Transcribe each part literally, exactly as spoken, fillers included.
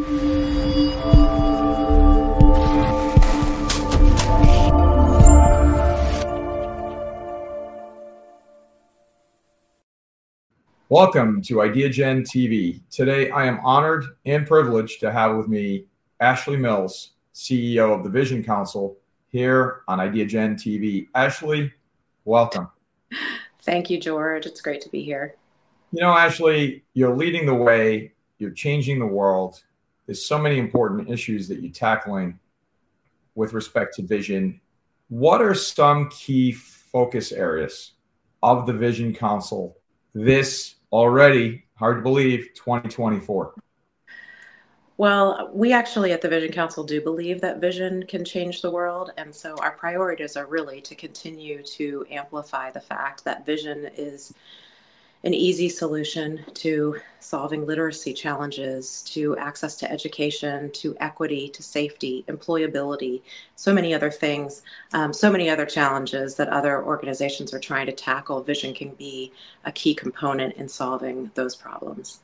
Welcome to IdeaGen T V. Today, I am honored and privileged to have with me Ashley Mills, C E O of the Vision Council, here on IdeaGen T V. Ashley, welcome. Thank you, George. It's great to be here. You know, Ashley, you're leading the way. You're changing the world. There's so many important issues that you're tackling with respect to vision. What are some key focus areas of the Vision Council this already, hard to believe, twenty twenty-four? Well, we actually at the Vision Council do believe that vision can change the world. And so our priorities are really to continue to amplify the fact that vision is an easy solution to solving literacy challenges, to access to education, to equity, to safety, employability, so many other things, um, so many other challenges that other organizations are trying to tackle. Vision can be a key component in solving those problems.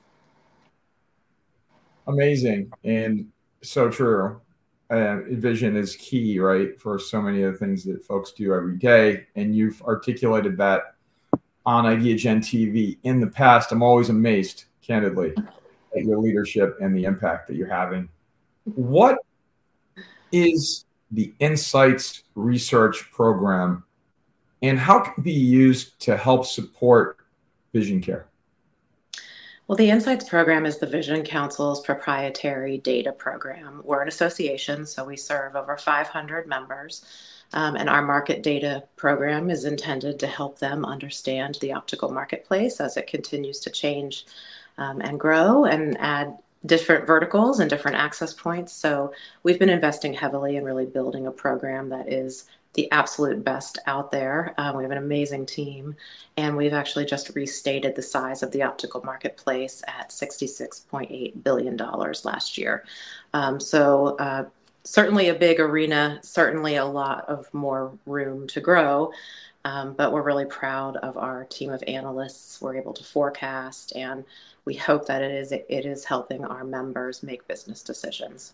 Amazing. And so true. Uh, vision is key, right, for so many of the things that folks do every day. And you've articulated that on IdeaGen T V in the past. I'm always amazed, candidly, at your leadership and the impact that you're having. What is the Insights Research Program, and how can it be used to help support vision care? Well, the Insights Program is the Vision Council's proprietary data program. We're an association, so we serve over five hundred members. Um, and our market data program is intended to help them understand the optical marketplace as it continues to change um, and grow and add different verticals and different access points. So we've been investing heavily in really building a program that is the absolute best out there. Um, we have an amazing team, and we've actually just restated the size of the optical marketplace at sixty-six point eight billion dollars last year. Um, so uh, certainly a big arena, certainly a lot of more room to grow, um, but we're really proud of our team of analysts. We're able to forecast, and we hope that it is it is helping our members make business decisions.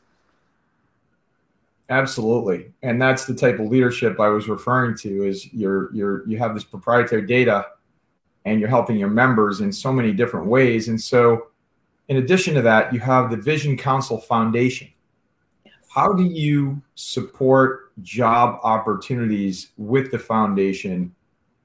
Absolutely. And that's the type of leadership I was referring to, is you're you're you have this proprietary data and you're helping your members in so many different ways. And so in addition to that, you have the Vision Council Foundation. Yes. How do you support job opportunities with the foundation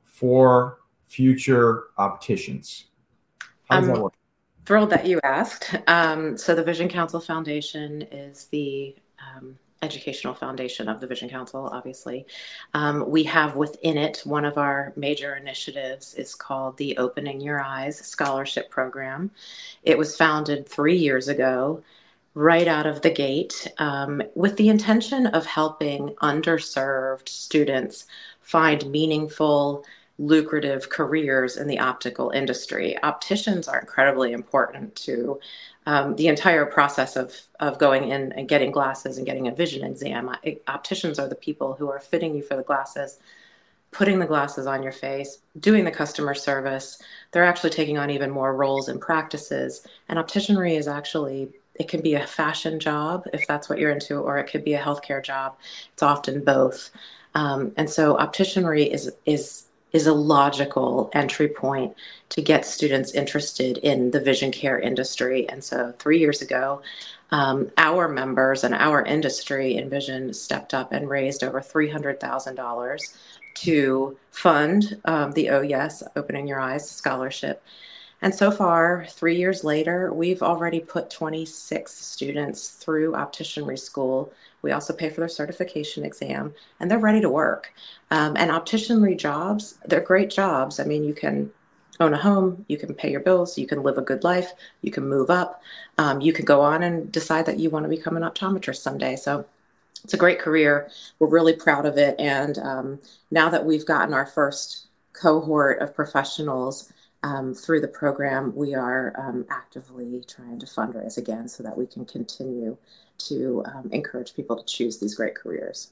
for future opticians? How does um, that work? Thrilled that you asked. Um, so the Vision Council Foundation is the um, educational foundation of the Vision Council, obviously. Um, we have within it, one of our major initiatives is called the Opening Your Eyes Scholarship Program. It was founded three years ago, right out of the gate, um, with the intention of helping underserved students find meaningful, lucrative careers in the optical industry. Opticians are incredibly important to Um, the entire process of of going in and getting glasses and getting a vision exam. Opticians are the people who are fitting you for the glasses, putting the glasses on your face, doing the customer service. They're actually taking on even more roles and practices. And opticianry is actually, it can be a fashion job if that's what you're into, or it could be a healthcare job. It's often both. Um, and so opticianry is is is a logical entry point to get students interested in the vision care industry. And so three years ago, um, our members and our industry in vision stepped up and raised over three hundred thousand dollars to fund um, the Oh Yes, Opening Your Eyes Scholarship. And so far, three years later, we've already put twenty-six students through opticianry school. We also pay for their certification exam, and they're ready to work. Um, and opticianry jobs, they're great jobs. I mean, you can own a home, you can pay your bills, you can live a good life, you can move up, um, you can go on and decide that you want to become an optometrist someday. So it's a great career. We're really proud of it. And um, now that we've gotten our first cohort of professionals um, through the program, we are um, actively trying to fundraise again so that we can continue to um, encourage people to choose these great careers.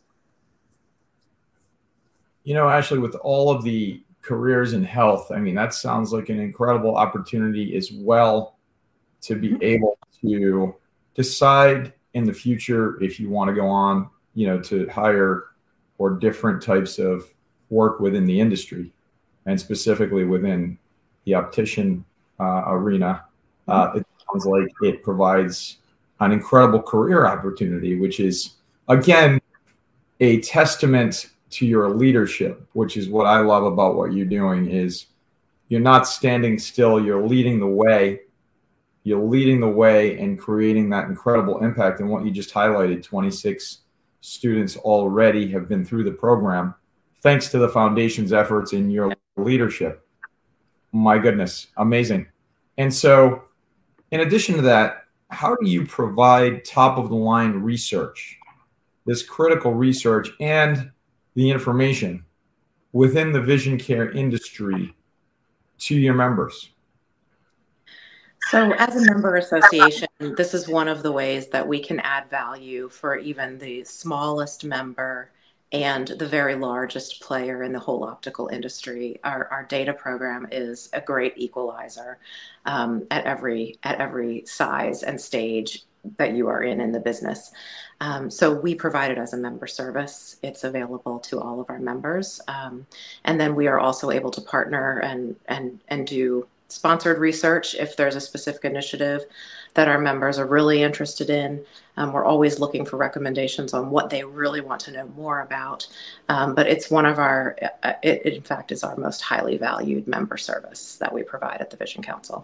You know, Ashley, with all of the careers in health, I mean, that sounds like an incredible opportunity as well to be able to decide in the future if you want to go on, you know, to hire or different types of work within the industry, and specifically within the optician uh, arena, uh, it sounds like it provides an incredible career opportunity, which is, again, a testament to your leadership, which is what I love about what you're doing. Is you're not standing still, you're leading the way. You're leading the way and creating that incredible impact. And what you just highlighted, twenty-six students already have been through the program thanks to the foundation's efforts in your leadership. My goodness, amazing. And so in addition to that, how do you provide top of the line research, this critical research and the information within the vision care industry to your members? So as a member association, this is one of the ways that we can add value for even the smallest member and the very largest player in the whole optical industry. Our, our data program is a great equalizer um, at every at every size and stage that you are in in the business. Um, so we provide it as a member service. It's available to all of our members. Um, and then we are also able to partner and and and do sponsored research if there's a specific initiative that our members are really interested in. Um, we're always looking for recommendations on what they really want to know more about. Um, but it's one of our, it, it in fact is our most highly valued member service that we provide at the Vision Council.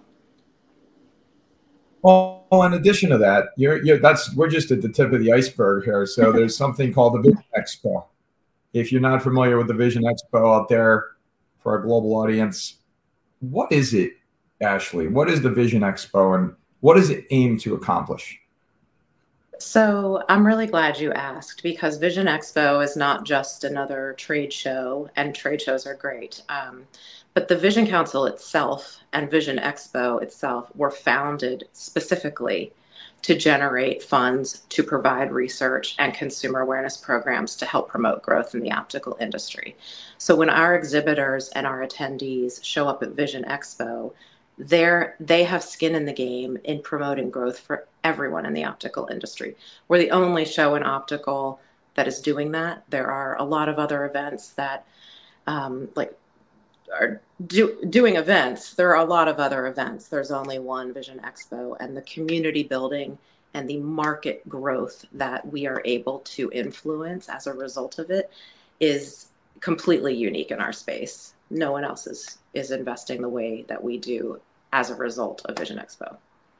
Well, in addition to that, you're, you're that's we're just at the tip of the iceberg here. So there's something called the Vision Expo. If you're not familiar with the Vision Expo out there for our global audience, what is it, Ashley? What is the Vision Expo and what does it aim to accomplish? So I'm really glad you asked, because Vision Expo is not just another trade show, and trade shows are great. Um, but the Vision Council itself and Vision Expo itself were founded specifically to generate funds to provide research and consumer awareness programs to help promote growth in the optical industry. So when our exhibitors and our attendees show up at Vision Expo, they're, they have skin in the game in promoting growth for everyone in the optical industry. We're the only show in optical that is doing that. There are a lot of other events that um, like are do, doing events. There are a lot of other events. There's only one Vision Expo, and the community building and the market growth that we are able to influence as a result of it is completely unique in our space. No one else is, is investing the way that we do as a result of Vision Expo.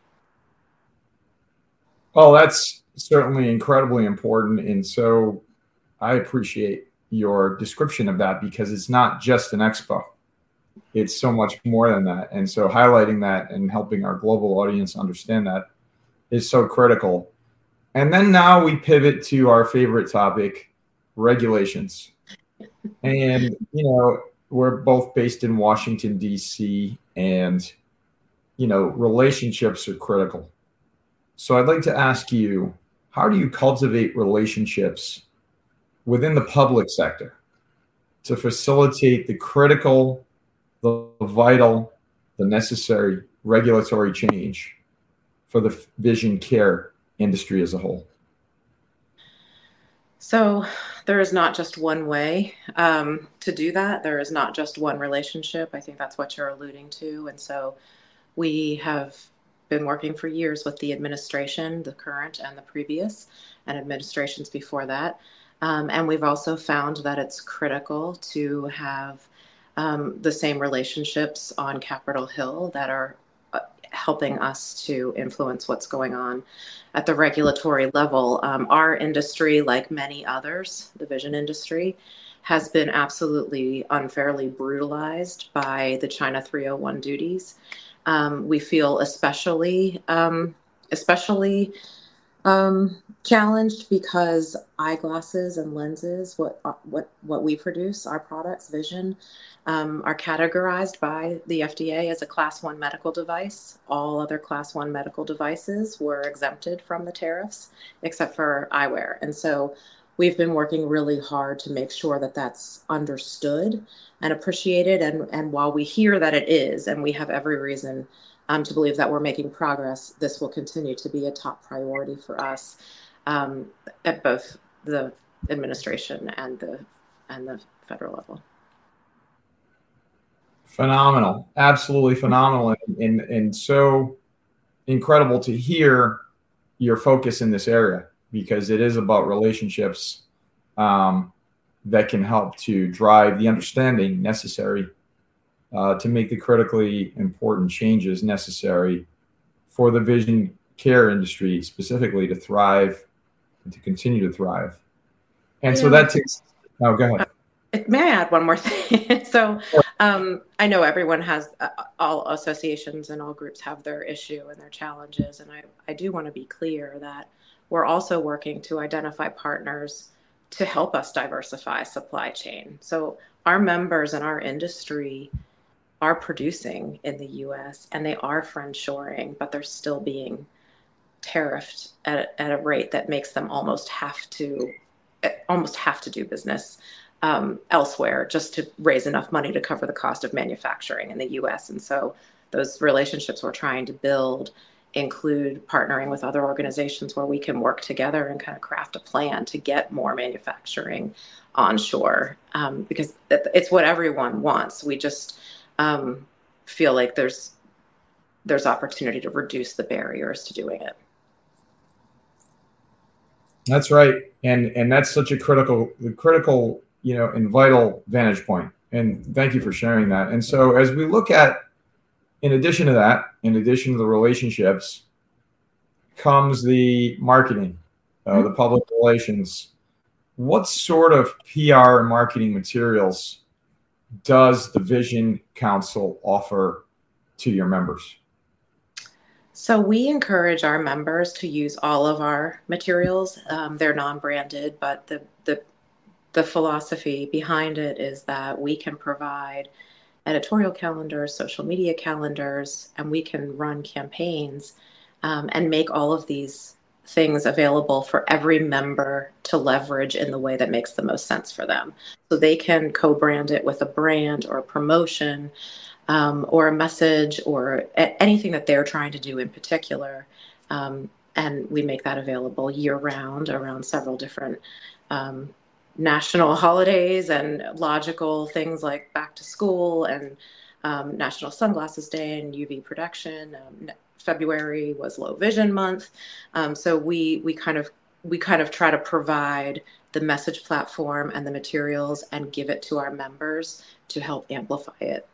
Well, that's certainly incredibly important. And so I appreciate your description of that, because it's not just an expo. It's so much more than that. And so highlighting that and helping our global audience understand that is so critical. And then now we pivot to our favorite topic, regulations. And, you know, we're both based in Washington, D C, and, you know, relationships are critical. So I'd like to ask you, how do you cultivate relationships within the public sector to facilitate the critical, the vital, the necessary regulatory change for the vision care industry as a whole? So there is not just one way um, to do that. There is not just one relationship. I think that's what you're alluding to. And so we have been working for years with the administration, the current and the previous, and administrations before that. Um, and we've also found that it's critical to have um, the same relationships on Capitol Hill that are uh, helping us to influence what's going on at the regulatory level. Um, our industry, like many others, the vision industry, has been absolutely unfairly brutalized by the China three oh one duties. Um, we feel especially, um, especially um, challenged because eyeglasses and lenses, what what what we produce, our products, vision, um, are categorized by the F D A as a class one medical device. All other class one medical devices were exempted from the tariffs, except for eyewear. And so we've been working really hard to make sure that that's understood and appreciated. And, and while we hear that it is, and we have every reason um, to believe that we're making progress, this will continue to be a top priority for us um, at both the administration and the and the federal level. Phenomenal, absolutely phenomenal, and, and and so incredible to hear your focus in this area, because it is about relationships um, that can help to drive the understanding necessary uh, to make the critically important changes necessary for the vision care industry specifically to thrive and to continue to thrive. And yeah. so that takes, oh, go ahead. May I add one more thing? So um, I know everyone has, uh, all associations and all groups have their issue and their challenges. And I, I do want to be clear that we're also working to identify partners to help us diversify supply chain. So our members and our industry are producing in the U S and they are friendshoring, but they're still being tariffed at, at a rate that makes them almost have to, almost have to do business Um, elsewhere just to raise enough money to cover the cost of manufacturing in the U S. And so those relationships we're trying to build include partnering with other organizations where we can work together and kind of craft a plan to get more manufacturing onshore, um, because it's what everyone wants. We just um, feel like there's there's opportunity to reduce the barriers to doing it. That's right, and and that's such a critical critical. you know, and vital vantage point. And thank you for sharing that. And so as we look at, in addition to that, in addition to the relationships, comes the marketing, uh, mm-hmm. the public relations. What sort of P R and marketing materials does the Vision Council offer to your members? So we encourage our members to use all of our materials. Um, they're non-branded, but the the The philosophy behind it is that we can provide editorial calendars, social media calendars, and we can run campaigns um, and make all of these things available for every member to leverage in the way that makes the most sense for them. So they can co-brand it with a brand or a promotion um, or a message or a- anything that they're trying to do in particular. Um, and we make that available year round around several different um, national holidays and logical things like back to school and um, National Sunglasses Day and U V protection. Um, February was Low Vision Month, um, so we we kind of we kind of try to provide the message platform and the materials and give it to our members to help amplify it.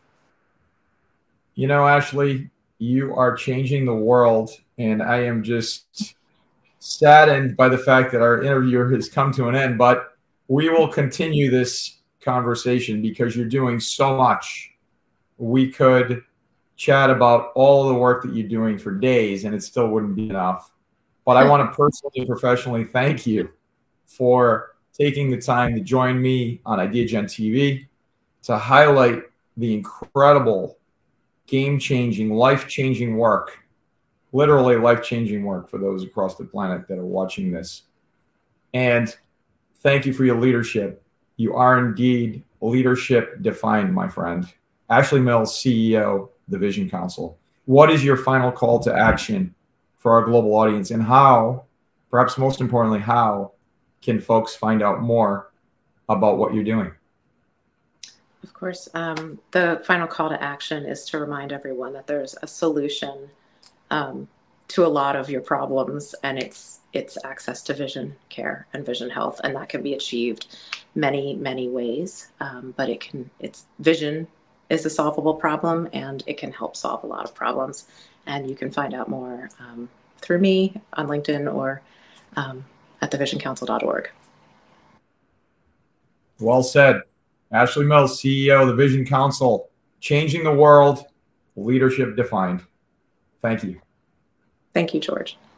You know, Ashley, you are changing the world, and I am just saddened by the fact that our interview has come to an end, but we will continue this conversation because you're doing so much. We could chat about all the work that you're doing for days and it still wouldn't be enough. But I want to personally and professionally thank you for taking the time to join me on IdeaGen T V to highlight the incredible, game-changing, life-changing work, literally life-changing work for those across the planet that are watching this. And thank you for your leadership. You are indeed leadership defined, my friend. Ashley Mills, C E O, the Vision Council. What is your final call to action for our global audience, and how, perhaps most importantly, how can folks find out more about what you're doing? Of course, um, the final call to action is to remind everyone that there's a solution um, to a lot of your problems, and it's it's access to vision care and vision health, and that can be achieved many, many ways. Um, but it can, it's vision is a solvable problem, and it can help solve a lot of problems. And you can find out more um, through me on LinkedIn or um, at the vision council dot org. Well said. Ashley Mills, C E O of the Vision Council, changing the world, leadership defined. Thank you. Thank you, George.